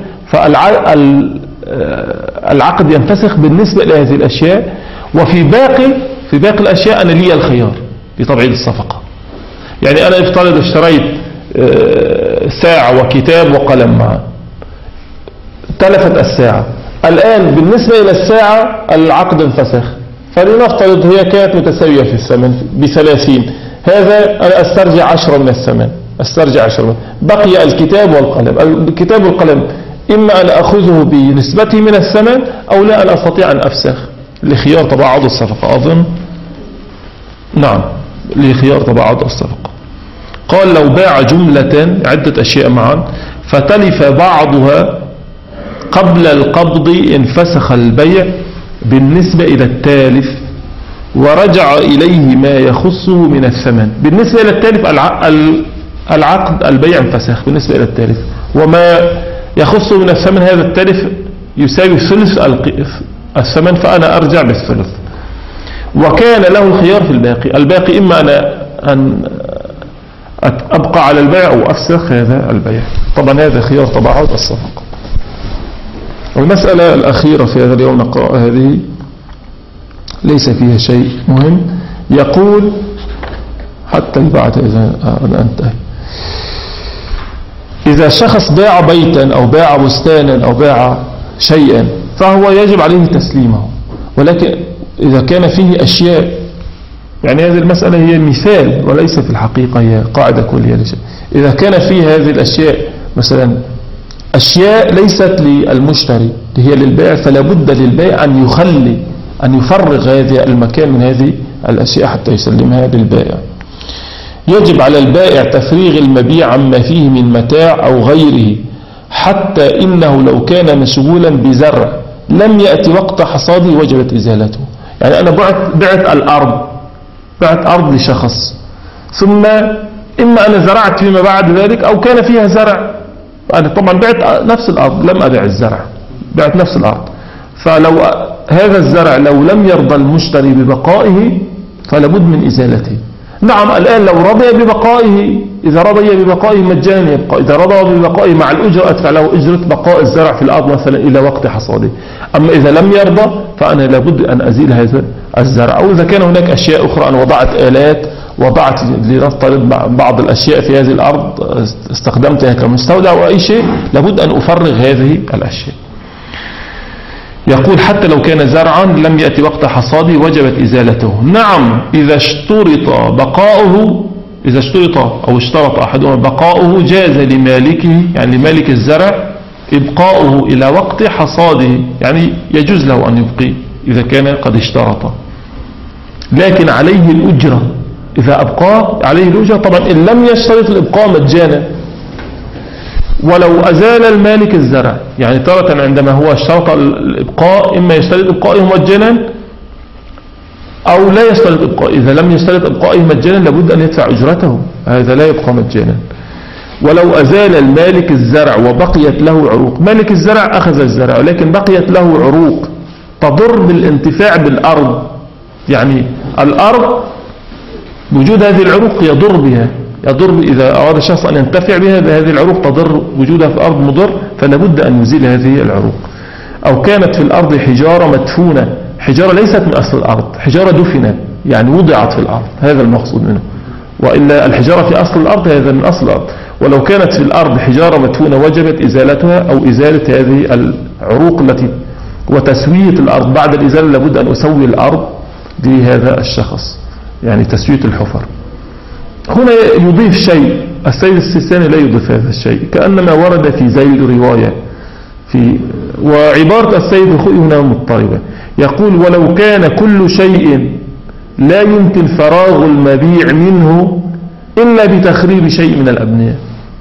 فالعقد ينفسخ بالنسبة إلى هذه الأشياء، وفي باقي في باقي الأشياء أنا لي الخيار بتبعيد الصفقة. يعني أنا افترض اشتريت ساعة وكتاب وقلم معا تلفت الساعة، الآن بالنسبة إلى الساعة العقد انفسخ، فلنفترض هي كانت متساوية في الثمن بثلاثين، هذا أنا أسترجع عشرة من الثمن أسترجع عشرة بقي الكتاب والقلم. الكتاب والقلم إما أن أخذه بنسبته من الثمن أو لا أن أستطيع أن أفسخ لخيار تباعد الصفقة. أظن نعم لخيار تباعد الصفقة. قال لو باع جملة عدة أشياء معا فتلف بعضها قبل القبض انفسخ البيع بالنسبة إلى التالف ورجع إليه ما يخصه من الثمن. بالنسبة إلى التالف العقد البيع انفسخ بالنسبة إلى التالف، وما يخصه من الثمن هذا التالف يساوي ثلث الثمن فأنا أرجع بالثلث، وكان له الخيار في الباقي. الباقي إما أنا أن أبقى على البيع أو أفسخ هذا البيع. طبعا هذا خيار تباعد الصفقة. والمسألة الأخيرة في هذا اليوم نقرأ هذه ليس فيها شيء مهم. يقول حتى البعد إذا أنتهي إذا شخص باع بيتا أو باع بستانا أو باع شيئا فهو يجب عليه تسليمه، ولكن إذا كان فيه أشياء، يعني هذه المسألة هي مثال وليس في الحقيقة هي قاعدة كلية لشيء. إذا كان فيه هذه الأشياء مثلا أشياء ليست للمشتري هي للبائع، فلا بد للبائع أن يخلي أن يفرغ هذا المكان من هذه الأشياء حتى يسلمها للبائع. يجب على البائع تفريغ المبيع عما فيه من متاع أو غيره، حتى إنه لو كان مشغولا بزرع لم يأتي وقت حصاده وجبت إزالته. يعني أنا بعت, بعت الأرض بعت أرض لشخص، ثم إما أنا زرعت فيما بعد ذلك أو كان فيها زرع. أنا طبعا بعت نفس الأرض لم أبيع الزرع، بعت نفس الأرض، فلو هذا الزرع لو لم يرضى المشتري ببقائه فلابد من إزالته. نعم الآن لو رضي ببقائه، إذا رضي ببقائه مجانا يبقى، إذا رضى ببقائه مع الأجرة أدفع له أجرة بقاء الزرع في الأرض مثلا إلى وقت حصاده. أما إذا لم يرضى فأنا لابد أن أزيل هذا الزرع. أو إذا كان هناك أشياء أخرى، أنا وضعت آلات، وضعت لنفترض بعض الأشياء في هذه الأرض استخدمتها كمستودع أو أي شيء، لابد أن أفرغ هذه الأشياء. يقول حتى لو كان زرعا لم يأتي وقت حصاده وجبت إزالته. نعم إذا اشترط بقاؤه إذا اشترط أو اشترط أحدهما بقاؤه جاز لمالكه، يعني لمالك الزرع إبقاؤه إلى وقت حصاده، يعني يجوز له أن يبقي إذا كان قد اشترط، لكن عليه الأجرة. إذا أبقاه عليه الأجرة طبعا إن لم يشترط الإبقاء مجانا. ولو أزال المالك الزرع، يعني تارة عندما هو اشترط الإبقاء إما يشترط إبقائه مجانا أو لا يشترط إبقاء. إذا لم يشترط إبقائه مجانا لابد أن يدفع أجرته، هذا لا يبقى مجانا. ولو أزال المالك الزرع وبقيت له عروق، مالك الزرع أخذ الزرع لكن بقيت له عروق تضر بالانتفاع بالأرض، يعني الأرض وجود هذه العروق يضر بها يضر إذا أراد الشخص أن ينتفع بها، هذه العروق تضر، وجودها في الأرض مضر، فلا بد أن يزيل هذه العروق. أو كانت في الأرض حجارة مدفونة، حجارة ليست من أصل الأرض، حجارة دفنت يعني وضعت في الأرض، هذا المقصود منه. وإلا الحجارة في أصل الأرض هذا من أصل الأرض. ولو كانت في الأرض حجارة مدفونة وجبت إزالتها أو إزالة هذه العروق التي وتسوية الأرض. بعد الإزالة لابد أن أسوي الأرض لهذا الشخص، يعني تسوية الحفر. هنا يضيف شيء السيد السيستاني لا يضيف هذا الشيء، كأنما ورد في ذيل رواية في وعبارة السيد الخوئي هنا مضطربة. يقول ولو كان كل شيء لا يمكن فراغ المبيع منه إلا بتخريب شيء من الأبنية.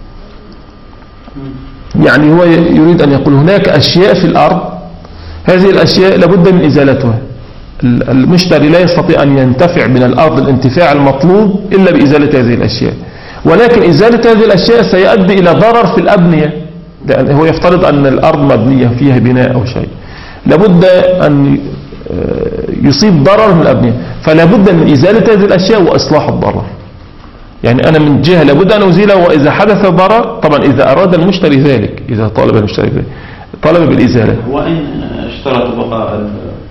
يعني هو يريد أن يقول هناك أشياء في الأرض، هذه الأشياء لابد من إزالتها. المشتري لا يستطيع أن ينتفع من الأرض الانتفاع المطلوب إلا بإزالة هذه الأشياء، ولكن إزالة هذه الأشياء سيؤدي إلى ضرر في الأبنية، لأن هو يفترض أن الأرض مبنية فيها بناء أو شيء، لابد أن يصيب ضرر من الأبنية، فلا بد من إزالة هذه الأشياء وإصلاح الضرر. يعني أنا من جهة لابد أن أزيله، وإذا حدث ضرر طبعا إذا أراد المشتري ذلك، إذا طالب المشتري ذلك طالب بالإزالة. وإن اشترط بقاء،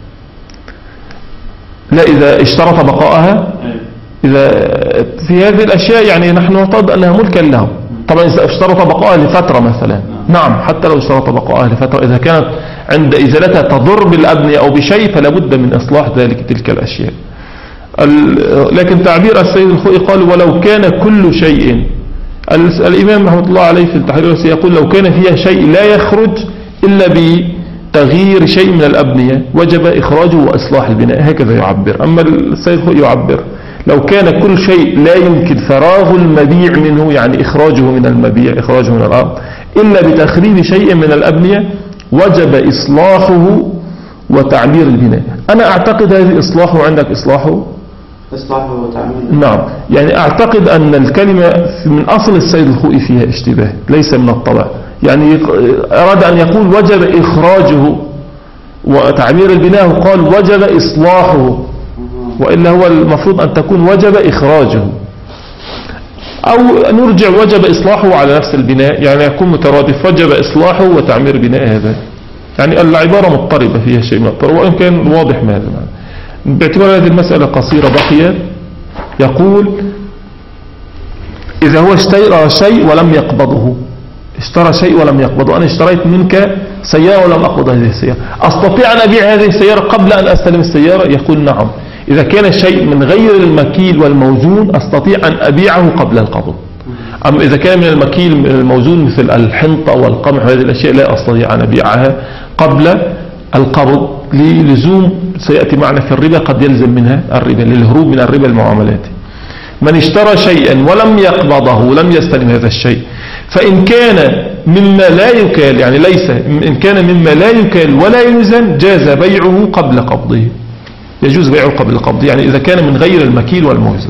لا إذا اشترط بقاءها، إذا في هذه الأشياء يعني نحن نعتقد أنها ملكا له. طبعا إذا اشترط بقاءها لفترة مثلا، نعم حتى لو اشترط بقاءها لفترة، إذا كانت عند إزالتها تضر بالأبنية أو بشيء فلا بد من إصلاح ذلك تلك الأشياء. لكن تعبير السيد الخوئي قال ولو كان كل شيء، الإمام رحمة الله عليه في التحرير يقول لو كان فيها شيء لا يخرج إلا بتغيير شيء من الأبنية وجب إخراجه وإصلاح البناء، هكذا يعبر. أما السيد الخوئي يعبر لو كان كل شيء لا يمكن فراغ المبيع منه، يعني إخراجه من المبيع، إخراجه من الأرض، إلا بتخريب شيء من الأبنية وجب إصلاحه وتعمير البناء. أنا أعتقد هذه إصلاحه، عندك إصلاحه إصلاحه وتعمير. نعم، يعني أعتقد أن الكلمة من أصل السيد الخوئي فيها اشتباه ليس من الطبع، يعني أراد أن يقول وجب إخراجه وتعمير البناء، قال وجب إصلاحه، وإلا هو المفروض أن تكون وجب إخراجه، أو نرجع وجب إصلاحه على نفس البناء، يعني يكون مترادف وجب إصلاحه وتعمير بناء هذا. يعني العبارة مضطربة فيها شيء من الطرب، وإن كان واضح ما هذا معنى. باعتبار هذه المسألة قصيرة بقية، يقول إذا هو اشترى شيء ولم يقبضه، اشترى شيء ولم يقبضه، أنا اشتريت منك سيارة ولم أقبض هذه السيارة، أستطيع أن أبيع هذه السيارة قبل أن أستلم السيارة؟ يقول نعم، إذا كان الشيء من غير المكيل والموزون أستطيع أن أبيعه قبل القبض. أما إذا كان من المكيل من الموزون مثل الحنطة والقمح وهذه الأشياء لا أستطيع أن أبيعها قبل القبض، للزوم سيأتي معنا في الربا قد يلزم منها الربا، للهروب من الربا المعاملات. من اشترى شيئا ولم يقبضه لم يستلم هذا الشيء، فإن كان مما لا يكال، يعني ليس إن كان مما لا يكال ولا يوزن جاز بيعه قبل قبضه، يجوز بيعه قبل قبضه، يعني إذا كان من غير المكيل والموزن.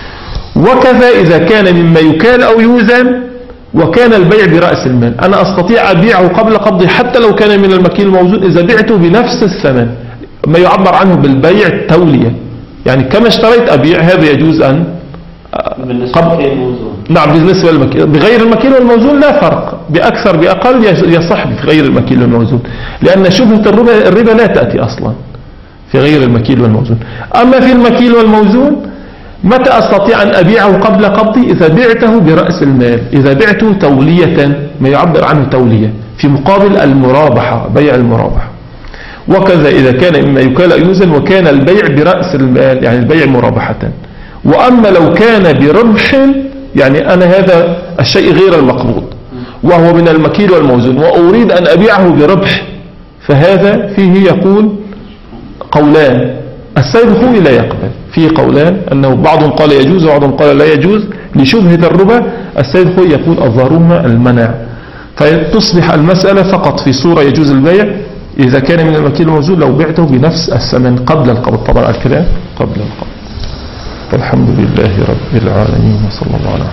وكذا إذا كان مما يكال أو يوزن وكان البيع برأس المال، أنا أستطيع أبيعه قبل قبضه حتى لو كان من المكيل الموزون إذا بعته بنفس الثمن، ما يعبر عنه بالبيع التولية، يعني كما اشتريت أبيع، هذا يجوز أن بالنسبة للموزون. نعم بالنسبة للمكيل، بغير المكيل والموزون لا فرق، بأكثر بأقل يصح في غير المكيل والموزون، لأن شبهة الربا, الربا لا تأتي أصلا في غير المكيل والموزون. أما في المكيل والموزون متى أستطيع أن أبيعه قبل قبضي؟ إذا بعته برأس المال، إذا بعته تولية، ما يعبر عنه تولية في مقابل المرابحة، بيع المرابحة. وكذا إذا كان مما يكال يوزن وكان البيع برأس المال، يعني البيع مرابحة. وأما لو كان بربح، يعني أنا هذا الشيء غير المقبوض وهو من المكيل والموزون وأريد أن أبيعه بربح، فهذا فيه يقول قولان، السيد الخوئي لا يقبل، فيه قولان، أنه بعضهم قال يجوز وبعضهم قال لا يجوز لشبهة الربا. السيد الخوئي يقول الظاهرهما المنع، فتصبح المسألة فقط في صورة يجوز البيع إذا كان من المكيل والموزون لو بعته بنفس الثمن قبل القبض، طبعا الكلام قبل القبض. الحمد لله رب العالمين، وصلى الله عليه وسلم.